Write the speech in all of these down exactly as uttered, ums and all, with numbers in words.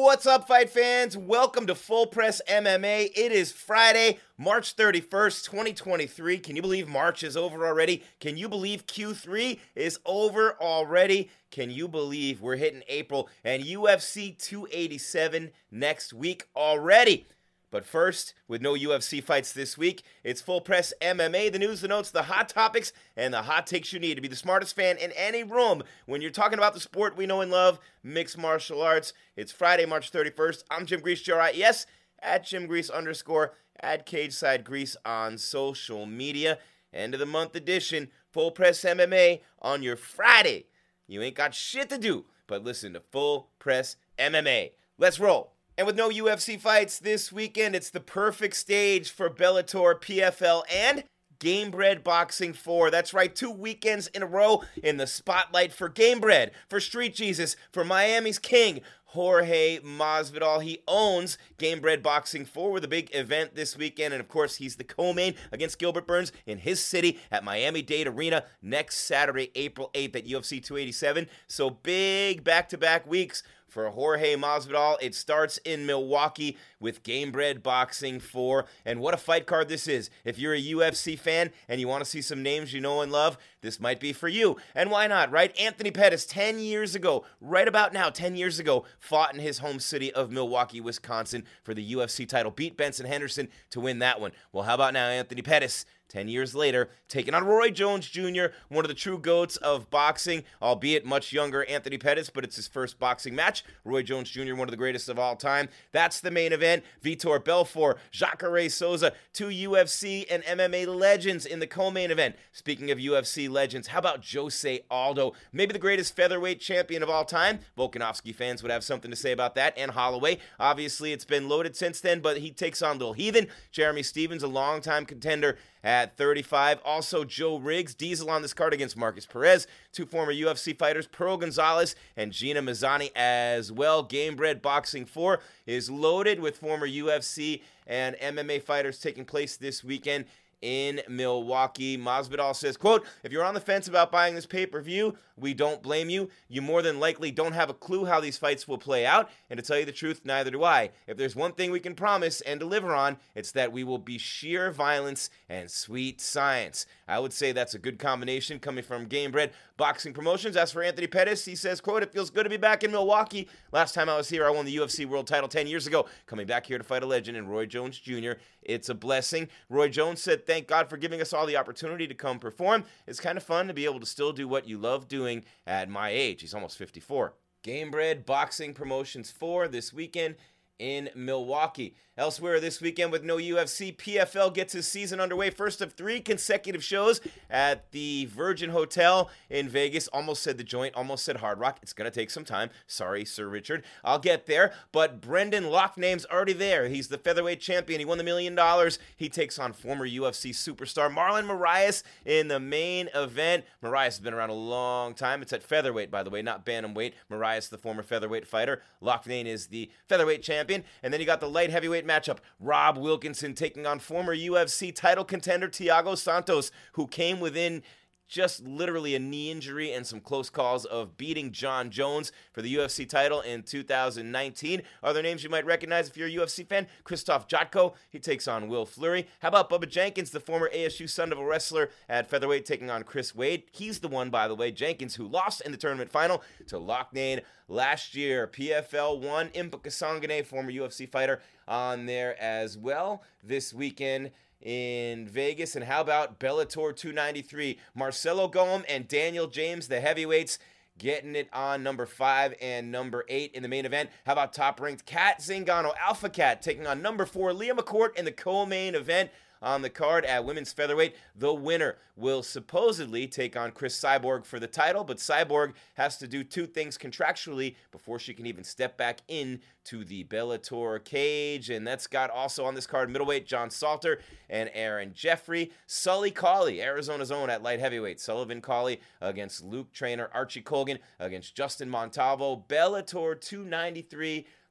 What's up, fight fans? Welcome to Full Press M M A. It is Friday, March thirty-first, twenty twenty-three. Can you believe March is over already? Can you believe Q three is over already? Can you believe we're hitting April and U F C two eighty-seven next week already? But first, with no U F C fights this week, it's Full Press M M A, the news, the notes, the hot topics, and the hot takes you need to be the smartest fan in any room when you're talking about the sport we know and love, mixed martial arts. It's Friday, March thirty-first. I'm Jim Grease, G R I, yes, at Jim Grease underscore, at Cageside Grease on social media. End of the month edition, Full Press M M A on your Friday. You ain't got shit to do but listen to Full Press M M A. Let's roll. And with no U F C fights this weekend, it's the perfect stage for Bellator, P F L, and Gamebred Boxing four. That's right, two weekends in a row in the spotlight for Gamebred, for Street Jesus, for Miami's King, Jorge Masvidal. He owns Gamebred Boxing four with a big event this weekend, and of course, he's the co-main against Gilbert Burns in his city at Miami-Dade Arena next Saturday, April eighth at U F C two eighty-seven. So big back-to-back weeks for Jorge Masvidal. It starts in Milwaukee with Gamebred Boxing four. And what a fight card this is. If you're a U F C fan and you want to see some names you know and love, this might be for you. And why not, right? Anthony Pettis, ten years ago, right about now, ten years ago, fought in his home city of Milwaukee, Wisconsin for the U F C title. Beat Benson Henderson to win that one. Well, how about now Anthony Pettis, ten years later, taking on Roy Jones Junior, one of the true goats of boxing, albeit much younger Anthony Pettis, but it's his first boxing match. Roy Jones Junior, one of the greatest of all time. That's the main event. Vitor Belfort, Jacare Souza, two U F C and M M A legends in the co-main event. Speaking of U F C legends, how about Jose Aldo? Maybe the greatest featherweight champion of all time. Volkanovski fans would have something to say about that, and Holloway. Obviously, it's been loaded since then, but he takes on Lil Heathen. Jeremy Stevens, a longtime contender at thirty-five. Also, Joe Riggs, Diesel on this card against Marcus Perez. Two former U F C fighters, Pearl Gonzalez and Gina Mazzani as well. Gamebred Boxing four is loaded with former U F C and M M A fighters taking place this weekend in Milwaukee. Masvidal says, quote, if you're on the fence about buying this pay-per-view, we don't blame you. You more than likely don't have a clue how these fights will play out, and to tell you the truth, neither do I. If there's one thing we can promise and deliver on, it's that we will be sheer violence and sweet science. I would say that's a good combination coming from Gamebred Boxing Promotions. As for Anthony Pettis, he says, quote, it feels good to be back in Milwaukee. Last time I was here, I won the U F C World title ten years ago. Coming back here to fight a legend in Roy Jones Junior It's a blessing. Roy Jones said, thank God for giving us all the opportunity to come perform. It's kind of fun to be able to still do what you love doing at my age. He's almost fifty-four. Gamebred Boxing Promotions four this weekend in Milwaukee. Elsewhere this weekend with no U F C, P F L gets his season underway. First of three consecutive shows at the Virgin Hotel in Vegas. Almost said the Joint, almost said Hard Rock. It's going to take some time. Sorry, Sir Richard. I'll get there. But Brendan Loughname's already there. He's the featherweight champion. He won the million dollars. He takes on former U F C superstar Marlon Moraes in the main event. Moraes has been around a long time. It's at featherweight, by the way, not bantamweight. Moraes, the former featherweight fighter. Loughname is the featherweight champion. And then you got the light heavyweight matchup. Rob Wilkinson taking on former U F C title contender Thiago Santos, who came within just literally a knee injury and some close calls of beating John Jones for the U F C title in two thousand nineteen. Other names you might recognize if you're a U F C fan, Krzysztof Jotko, he takes on Will Fleury. How about Bubba Jenkins, the former A S U Sun Devil wrestler at featherweight, taking on Chris Wade. He's the one, by the way, Jenkins, who lost in the tournament final to Loughnane last year. P F L one, Impa Kasangane, former U F C fighter, on there as well this weekend in Vegas. And how about Bellator two ninety-three? Marcelo Golem and Daniel James, the heavyweights, getting it on number five and number eight in the main event. How about top-ranked Cat Zingano, Alpha Cat, taking on number four, Leah McCourt, in the co-main event on the card at women's featherweight. The winner will supposedly take on Chris Cyborg for the title, but Cyborg has to do two things contractually before she can even step back in to the Bellator cage. And that's got also on this card middleweight John Salter and Aaron Jeffrey. Sully Cauley, Arizona's own, at light heavyweight. Sullivan Cauley against Luke Trainer. Archie Colgan against Justin Montalvo. Bellator two ninety-three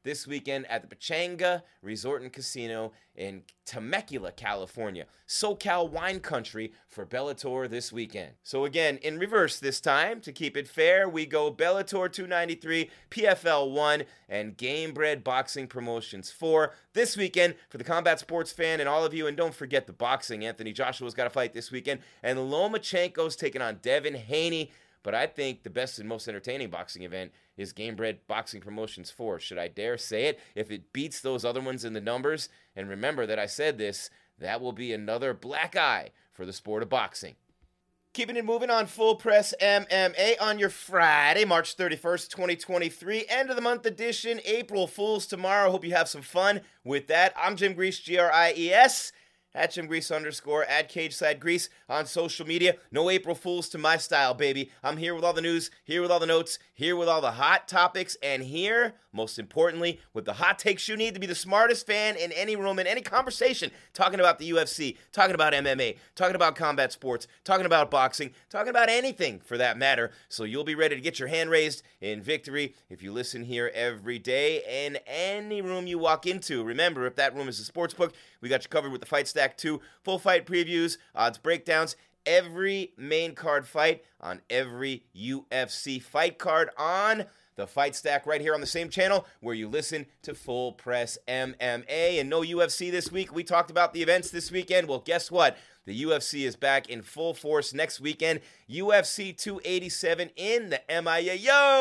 this weekend at the Pechanga Resort and Casino in Temecula, California. SoCal wine country for Bellator this weekend. So again, in reverse this time, to keep it fair, we go Bellator two ninety-three, P F L one, and Gamebred Boxing Promotions four this weekend for the combat sports fan and all of you. And don't forget the boxing. Anthony Joshua's got a fight this weekend, and Lomachenko's taking on Devin Haney. But I think the best and most entertaining boxing event is Gamebred Boxing Promotions four. Should I dare say it? If it beats those other ones in the numbers, and remember that I said this, that will be another black eye for the sport of boxing. Keeping it moving on Full Press M M A on your Friday, March thirty-first, twenty twenty-three. End of the month edition, April Fools tomorrow. Hope you have some fun with that. I'm Jim Grease, G R I E S. At Jim Grease underscore, at Cageside Grease on social media. No April Fools to my style, baby. I'm here with all the news, here with all the notes, here with all the hot topics, and here, most importantly, with the hot takes you need to be the smartest fan in any room, in any conversation, talking about the U F C, talking about M M A, talking about combat sports, talking about boxing, talking about anything for that matter. So you'll be ready to get your hand raised in victory if you listen here every day in any room you walk into. Remember, if that room is a sports book, we got you covered with the Fight Stack two, full fight previews, odds breakdowns, every main card fight on every U F C fight card on the Fight Stack right here on the same channel where you listen to Full Press M M A. And no U F C this week. We talked about the events this weekend. Well, guess what? The U F C is back in full force next weekend. U F C two eighty-seven in the M I A.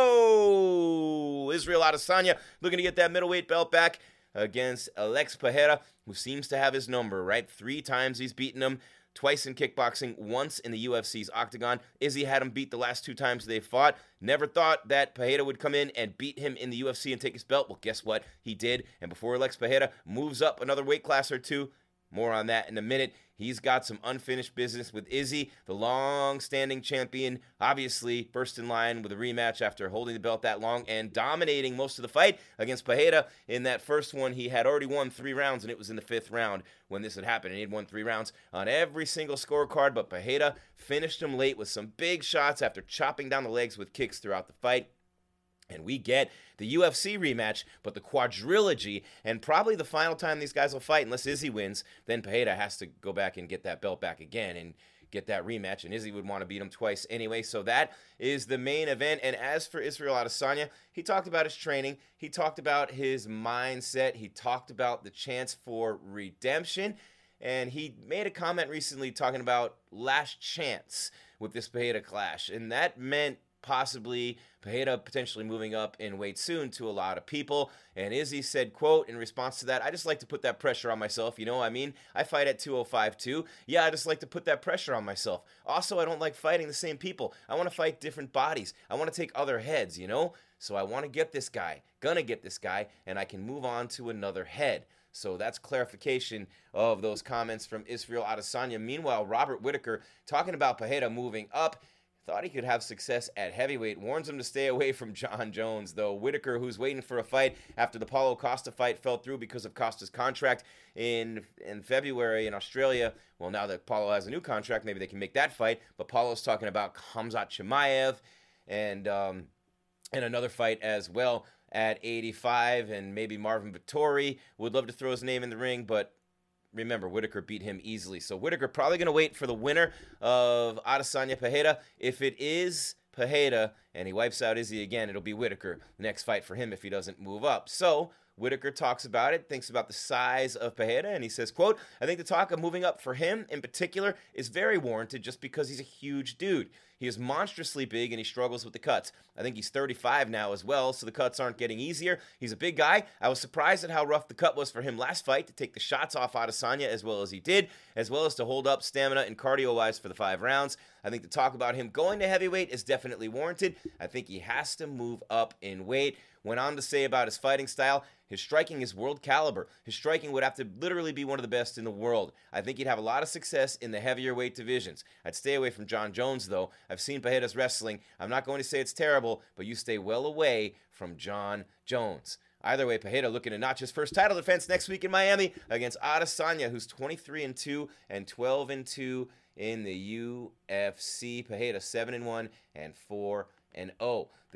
Yo! Israel Adesanya looking to get that middleweight belt back against Alex Pereira, who seems to have his number, right? Three times he's beaten him, twice in kickboxing, once in the U F C's octagon. Izzy had him beat the last two times they fought. Never thought that Pereira would come in and beat him in the U F C and take his belt. Well, guess what? He did. And before Alex Pereira moves up another weight class or two, more on that in a minute. He's got some unfinished business with Izzy, the long-standing champion, obviously first in line with a rematch after holding the belt that long and dominating most of the fight against Pereira. In that first one, he had already won three rounds, and it was in the fifth round when this had happened. And he had won three rounds on every single scorecard, but Pereira finished him late with some big shots after chopping down the legs with kicks throughout the fight. And we get the U F C rematch, but the quadrilogy, and probably the final time these guys will fight, unless Izzy wins, then Pereira has to go back and get that belt back again and get that rematch, and Izzy would want to beat him twice anyway. So that is the main event. And as for Israel Adesanya, he talked about his training. He talked about his mindset. He talked about the chance for redemption. And he made a comment recently talking about last chance with this Pereira clash. And that meant possibly Pereira potentially moving up in weight soon to a lot of people. And Izzy said, quote, in response to that, I just like to put that pressure on myself. You know, I mean, I fight at two oh five too. Yeah, I just like to put that pressure on myself. Also, I don't like fighting the same people. I want to fight different bodies. I want to take other heads, you know? So I want to get this guy, gonna get this guy, and I can move on to another head. So that's clarification of those comments from Israel Adesanya. Meanwhile, Robert Whittaker talking about Pereira moving up. Thought he could have success at heavyweight. Warns him to stay away from John Jones, though. Whittaker, who's waiting for a fight after the Paulo Costa fight fell through because of Costa's contract in in February in Australia. Well, now that Paulo has a new contract, maybe they can make that fight. But Paulo's talking about Khamzat Chimaev and um, and another fight as well at eighty-five, and maybe Marvin Vettori. Would love to throw his name in the ring, but remember, Whittaker beat him easily. So Whittaker probably going to wait for the winner of Adesanya Pereira. If it is Pereira and he wipes out Izzy again, it'll be Whittaker. The next fight for him if he doesn't move up. So Whittaker talks about it, thinks about the size of Pereira, and he says, quote, I think the talk of moving up for him in particular is very warranted just because he's a huge dude. He is monstrously big, and he struggles with the cuts. I think he's thirty-five now as well, so the cuts aren't getting easier. He's a big guy. I was surprised at how rough the cut was for him last fight to take the shots off Adesanya as well as he did, as well as to hold up stamina and cardio-wise for the five rounds. I think the talk about him going to heavyweight is definitely warranted. I think he has to move up in weight. Went on to say about his fighting style, his striking is world caliber. His striking would have to literally be one of the best in the world. I think he'd have a lot of success in the heavier weight divisions. I'd stay away from John Jones, though. I've seen Pereira's wrestling. I'm not going to say it's terrible, but you stay well away from John Jones. Either way, Pereira looking to notch his first title defense next week in Miami against Adesanya, who's twenty-three and two and twelve and two in the U F C. Pereira seven and one and four and oh. The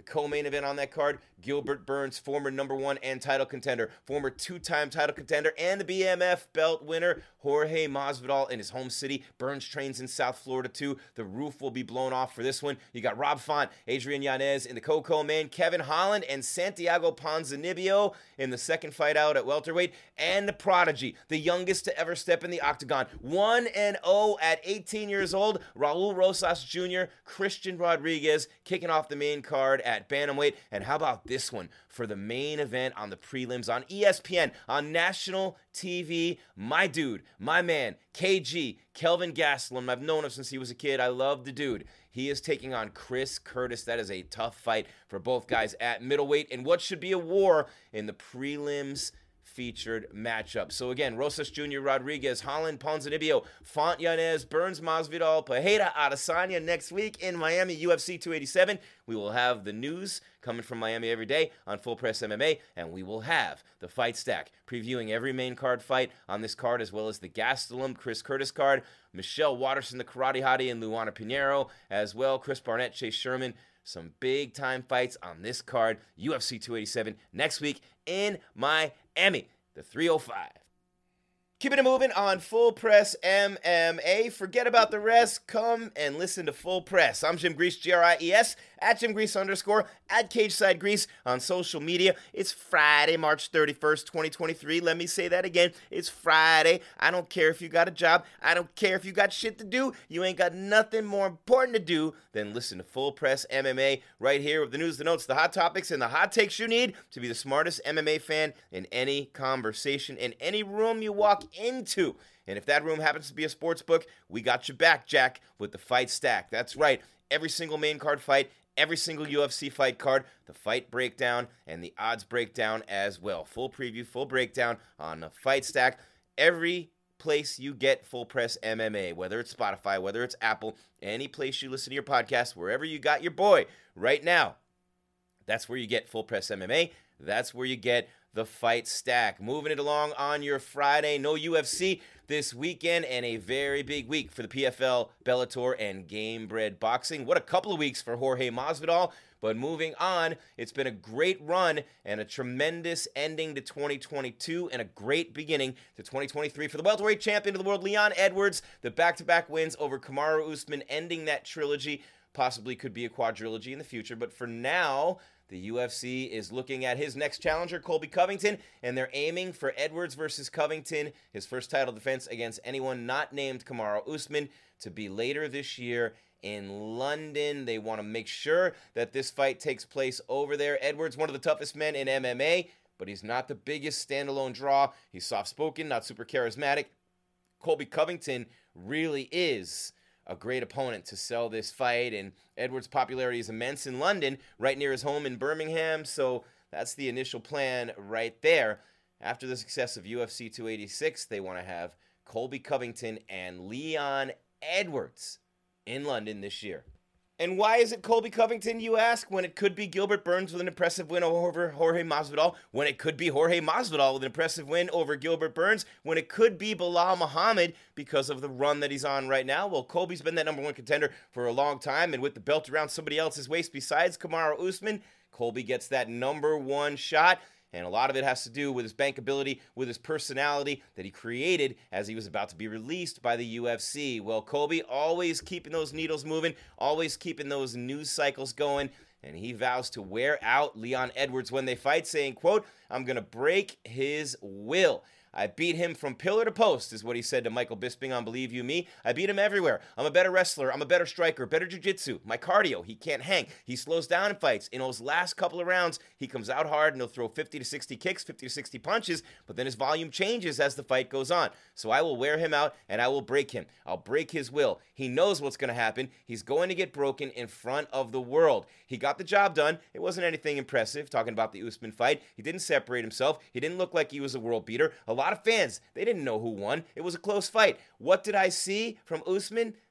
The co-main event on that card, Gilbert Burns, former number one and title contender, former two-time title contender, and the B M F belt winner, Jorge Masvidal in his home city. Burns trains in South Florida too. The roof will be blown off for this one. You got Rob Font, Adrian Yanez in the co-co-main, Kevin Holland and Santiago Ponzinibbio in the second fight out at welterweight, and the prodigy, the youngest to ever step in the octagon, one and oh at eighteen years old, Raul Rosas Junior, Christian Rodriguez kicking off the main card at bantamweight. And how about this one for the main event on the prelims on E S P N, on national T V? My dude, my man, K G, Kelvin Gastelum. I've known him since he was a kid. I love the dude. He is taking on Chris Curtis. That is a tough fight for both guys at middleweight in what should be a war in the prelims featured matchup. So again, Rosas Junior, Rodriguez, Holland, Ponzinibbio, Font, Yanez, Burns, Masvidal, Pereira, Adesanya next week in Miami, U F C two eighty-seven. We will have the news coming from Miami every day on Full Press M M A, and we will have the fight stack previewing every main card fight on this card, as well as the Gastelum, Chris Curtis card, Michelle Watterson, the Karate Hottie, and Luana Pinheiro, as well, Chris Barnett, Chase Sherman. Some big-time fights on this card, U F C two eighty-seven, next week in Miami, the three oh five. Keeping it moving on Full Press M M A. Forget about the rest. Come and listen to Full Press. I'm Jim Grease, G R I E S, at Jim Grease underscore, at Cageside Grease on social media. It's Friday, March thirty-first, twenty twenty-three. Let me say that again. It's Friday. I don't care if you got a job. I don't care if you got shit to do. You ain't got nothing more important to do than listen to Full Press M M A right here with the news, the notes, the hot topics, and the hot takes you need to be the smartest M M A fan in any conversation, in any room you walk into. And if that room happens to be a sports book, we got you back, Jack, with the fight stack. That's right. Every single main card fight, every single U F C fight card, the fight breakdown, and the odds breakdown as well. Full preview, full breakdown on the fight stack. Every place you get Full Press M M A, whether it's Spotify, whether it's Apple, any place you listen to your podcast, wherever you got your boy right now, that's where you get Full Press M M A. That's where you get the fight stack. Moving it along on your Friday. No U F C this weekend, and a very big week for the P F L, Bellator, and Game Bred Boxing. What a couple of weeks for Jorge Masvidal. But moving on, it's been a great run and a tremendous ending to twenty twenty-two and a great beginning to twenty twenty-three for the welterweight champion of the world, Leon Edwards. The back-to-back wins over Kamaru Usman, ending that trilogy. Possibly could be a quadrilogy in the future, but for now, the U F C is looking at his next challenger, Colby Covington, and they're aiming for Edwards versus Covington, his first title defense against anyone not named Kamaru Usman, to be later this year in London. They want to make sure that this fight takes place over there. Edwards, one of the toughest men in M M A, but he's not the biggest standalone draw. He's soft-spoken, not super charismatic. Colby Covington really is a great opponent to sell this fight, and Edwards' popularity is immense in London, right near his home in Birmingham, so that's the initial plan right there. After the success of U F C two eighty-six, they want to have Colby Covington and Leon Edwards in London this year. And why is it Colby Covington, you ask, when it could be Gilbert Burns with an impressive win over Jorge Masvidal, when it could be Jorge Masvidal with an impressive win over Gilbert Burns, when it could be Belal Muhammad because of the run that he's on right now? Well, Colby's been that number one contender for a long time, and with the belt around somebody else's waist besides Kamaru Usman, Colby gets that number one shot. And a lot of it has to do with his bankability, with his personality that he created as he was about to be released by the U F C. Well, Colby always keeping those needles moving, always keeping those news cycles going, and he vows to wear out Leon Edwards when they fight, saying, quote, "I'm going to break his will. I beat him from pillar to post," is what he said to Michael Bisping on Believe You Me. "I beat him everywhere. I'm a better wrestler. I'm a better striker, better jiu-jitsu. My cardio, he can't hang. He slows down in fights. In those last couple of rounds, he comes out hard and he'll throw fifty to sixty kicks, fifty to sixty punches, but then his volume changes as the fight goes on. So I will wear him out and I will break him. I'll break his will. He knows what's going to happen. He's going to get broken in front of the world. He got the job done. It wasn't anything impressive, talking about the Usman fight. He didn't separate himself. He didn't look like he was a world beater. A lot of fans, they didn't know who won. It was a close fight. What did I see from Usman?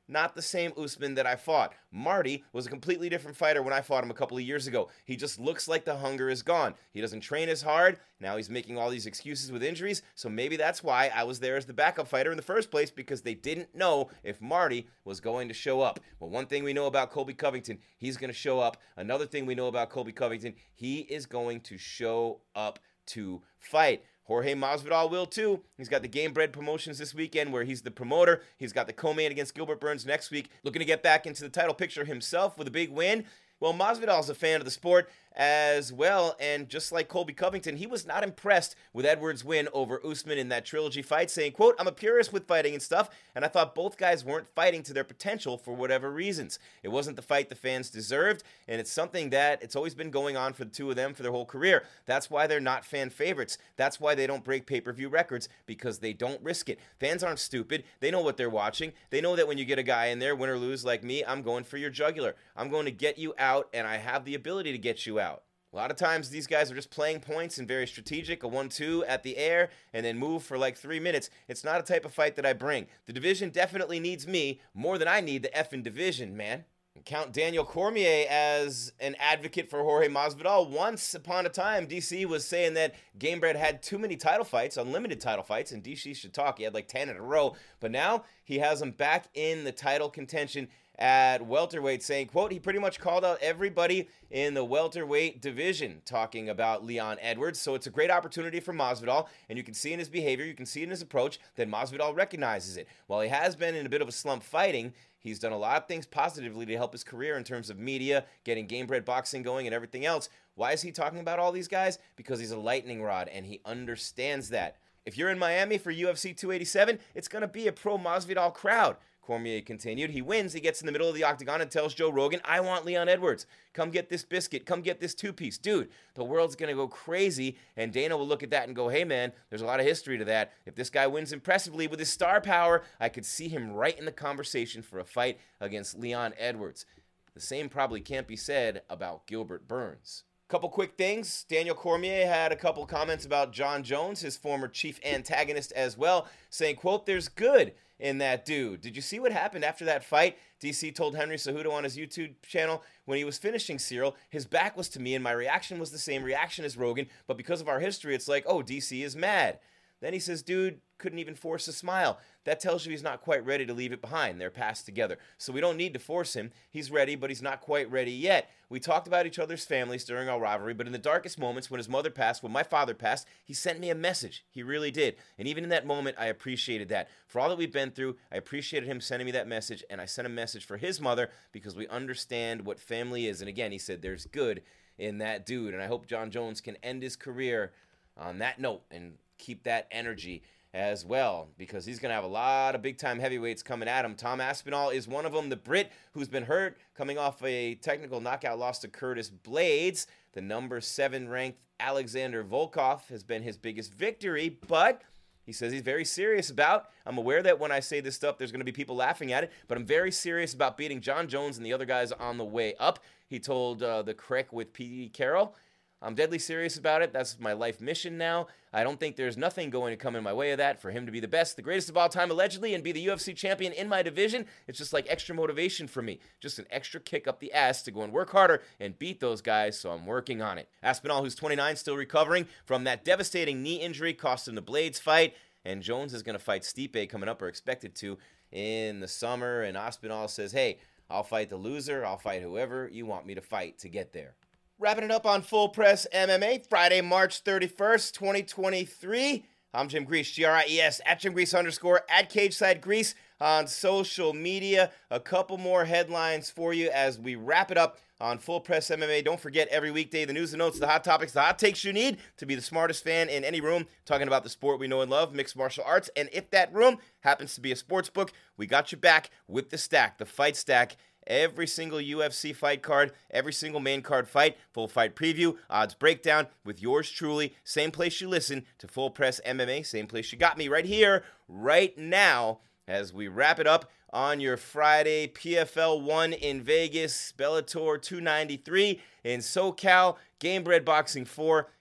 not the same Usman that I fought. Marty was a completely different fighter when I fought him a couple of years ago. He just looks like the hunger is gone. He doesn't train as hard. Now he's making all these excuses with injuries, so maybe that's why I was there as the backup fighter in the first place, because they didn't know if Marty was going to show up. Well, one thing we know about Colby Covington, he's going to show up. Another thing we know about Colby Covington, he is going to show up to fight. Jorge Masvidal will too. He's got the Game Bread promotions this weekend where he's the promoter. He's got the co-main against Gilbert Burns next week. Looking to get back into the title picture himself with a big win. Well, Masvidal's a fan of the sport as well, and just like Colby Covington, he was not impressed with Edwards' win over Usman in that trilogy fight, saying, quote, "I'm a purist with fighting and stuff, and I thought both guys weren't fighting to their potential for whatever reasons. It wasn't the fight the fans deserved, and it's something that it's always been going on for the two of them for their whole career. That's why they're not fan favorites. That's why they don't break pay-per-view records, because they don't risk it. Fans aren't stupid. They know what they're watching. They know that when you get a guy in there, win or lose like me, I'm going for your jugular. I'm going to get you out, and I have the ability to get you out. A lot of times these guys are just playing points and very strategic, a one two at the air, and then move for like three minutes. It's not a type of fight that I bring. The division definitely needs me more than I need the effing division, man." Count Daniel Cormier as an advocate for Jorge Masvidal. Once upon a time, D C was saying that Gamebred had too many title fights, unlimited title fights, and D C should talk. He had like ten in a row, but now he has him back in the title contention at welterweight, saying, quote, he pretty much called out everybody in the welterweight division talking about Leon Edwards. So it's a great opportunity for Masvidal, and you can see in his behavior, you can see in his approach that Masvidal recognizes it. While he has been in a bit of a slump fighting, he's done a lot of things positively to help his career in terms of media, getting Gamebred boxing going and everything else. Why is he talking about all these guys? Because he's a lightning rod, and he understands that. If you're in Miami for U F C two eighty-seven, it's going to be a pro-Masvidal crowd. Cormier continued. He wins. He gets in the middle of the octagon and tells Joe Rogan, "I want Leon Edwards. Come get this biscuit. Come get this two-piece." Dude, the world's going to go crazy, and Dana will look at that and go, "Hey, man, there's a lot of history to that. If this guy wins impressively with his star power, I could see him right in the conversation for a fight against Leon Edwards." The same probably can't be said about Gilbert Burns. Couple quick things. Daniel Cormier had a couple comments about John Jones, his former chief antagonist as well, saying, quote, "There's good in that dude." Did you see what happened after that fight? D C told Henry Cejudo on his YouTube channel when he was finishing Cyril, his back was to me and my reaction was the same reaction as Rogan, but because of our history, it's like, oh, D C is mad. Then he says, dude couldn't even force a smile. That tells you he's not quite ready to leave it behind. They're passed together. So we don't need to force him. He's ready, but he's not quite ready yet. We talked about each other's families during our rivalry, but in the darkest moments when his mother passed, when my father passed, he sent me a message. He really did. And even in that moment, I appreciated that. For all that we've been through, I appreciated him sending me that message, and I sent a message for his mother because we understand what family is. And again, he said, there's good in that dude. And I hope John Jones can end his career on that note and keep that energy as well, because he's going to have a lot of big-time heavyweights coming at him. Tom Aspinall is one of them, the Brit who's been hurt, coming off a technical knockout loss to Curtis Blades. The number seven ranked Alexander Volkov has been his biggest victory, but he says he's very serious about. I'm aware that when I say this stuff, there's going to be people laughing at it, but I'm very serious about beating John Jones and the other guys on the way up. He told uh, the Crick with P D Carroll, I'm deadly serious about it. That's my life mission now. I don't think there's nothing going to come in my way of that. For him to be the best, the greatest of all time, allegedly, and be the U F C champion in my division, it's just like extra motivation for me. Just an extra kick up the ass to go and work harder and beat those guys, so I'm working on it. Aspinall, who's twenty-nine, still recovering from that devastating knee injury, cost him the Blades fight, and Jones is going to fight Stipe coming up, or expected to, in the summer, and Aspinall says, hey, I'll fight the loser. I'll fight whoever you want me to fight to get there. Wrapping it up on Full Press M M A, Friday, March thirty-first, twenty twenty-three. I'm Jim Grease, G R I E S, at Jim Grease underscore, at Cageside Grease on social media. A couple more headlines for you as we wrap it up on Full Press M M A. Don't forget, every weekday, the news and notes, the hot topics, the hot takes you need to be the smartest fan in any room talking about the sport we know and love, mixed martial arts. And if that room happens to be a sports book, we got you back with the stack, the fight stack. Every single U F C fight card, every single main card fight, full fight preview, odds breakdown with yours truly. Same place you listen to Full Press M M A, same place you got me right here, right now, as we wrap it up on your Friday. P F L one in Vegas, Bellator two ninety-three in SoCal, Gamebred Boxing four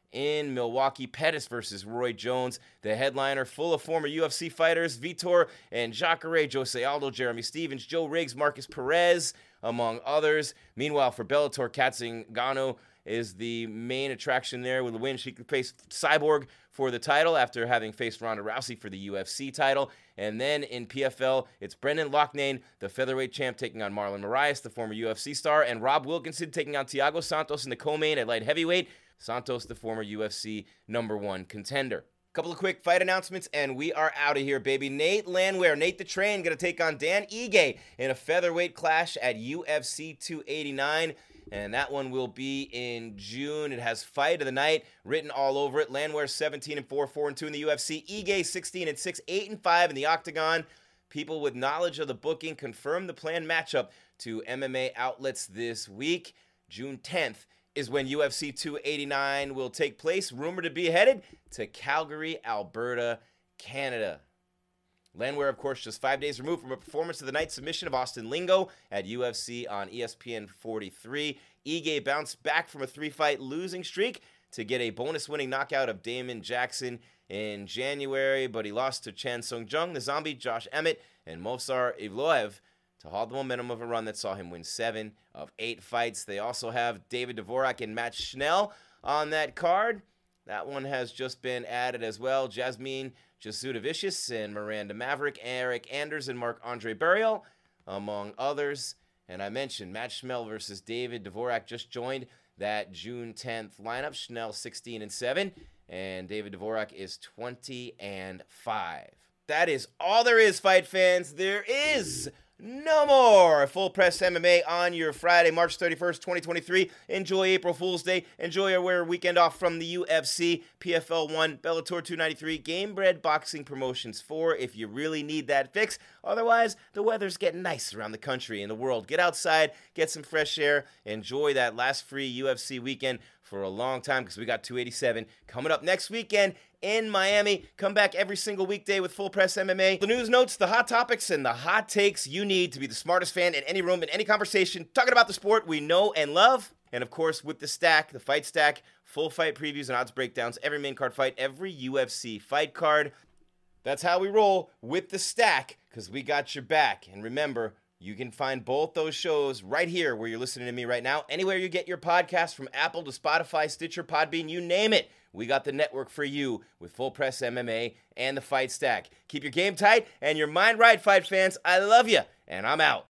in Milwaukee. Pettis versus Roy Jones, the headliner, full of former U F C fighters, Vitor and Jacare, Jose Aldo, Jeremy Stevens, Joe Riggs, Marcus Perez, among others. Meanwhile, for Bellator, Kat Zingano is the main attraction there with a win. She could face Cyborg for the title after having faced Ronda Rousey for the U F C title. And then in P F L, it's Brendan Loughnane, the featherweight champ, taking on Marlon Moraes, the former U F C star, and Rob Wilkinson taking on Thiago Santos in the co-main at light heavyweight. Santos, the former U F C number one contender. Couple of quick fight announcements, and we are out of here, baby. Nate Landwehr, Nate the Train, going to take on Dan Ige in a featherweight clash at U F C two eighty-nine. And that one will be in June. It has fight of the night written all over it. Landwehr seventeen and four, four and two in the U F C. Ige sixteen and six, eight and five in the Octagon. People with knowledge of the booking confirmed the planned matchup to M M A outlets this week. June tenth is when U F C two eighty-nine will take place, rumored to be headed to Calgary, Alberta, Canada. Landwehr, of course, just five days removed from a performance of the night submission of Austin Lingo at U F C on E S P N forty-three. Ige bounced back from a three-fight losing streak to get a bonus-winning knockout of Damon Jackson in January, but he lost to Chan Sung Jung, the Zombie, Josh Emmett, and Movsar Evloev to halt the momentum of a run that saw him win seven of eight fights. They also have David Dvorak and Matt Schnell on that card. That one has just been added as well. Jasmine Jasudavicius and Miranda Maverick, Eric Anders and Marc-Andre Burial, among others. And I mentioned Matt Schnell versus David Dvorak just joined that June tenth lineup. Schnell sixteen and seven, and David Dvorak is twenty and five. That is all there is, fight fans. There is no more Full Press M M A on your Friday, March thirty-first, twenty twenty-three. Enjoy April Fool's Day. Enjoy your weekend off from the U F C, P F L one, Bellator two ninety-three, Gamebred Boxing Promotions four if you really need that fix. Otherwise, the weather's getting nice around the country and the world. Get outside, get some fresh air, enjoy that last free U F C weekend for a long time because we got two eighty-seven coming up next weekend in Miami. Come back every single weekday with Full Press M M A. The news notes, the hot topics, and the hot takes you need to be the smartest fan in any room, in any conversation, talking about the sport we know and love. And of course, with the stack, the fight stack, full fight previews and odds breakdowns, every main card fight, every U F C fight card. That's how we roll with the stack, because we got your back. And remember, you can find both those shows right here where you're listening to me right now. Anywhere you get your podcast, from Apple to Spotify, Stitcher, Podbean, you name it. We got the network for you with Full Press M M A and the Fight Stack. Keep your game tight and your mind right, fight fans. I love you, and I'm out.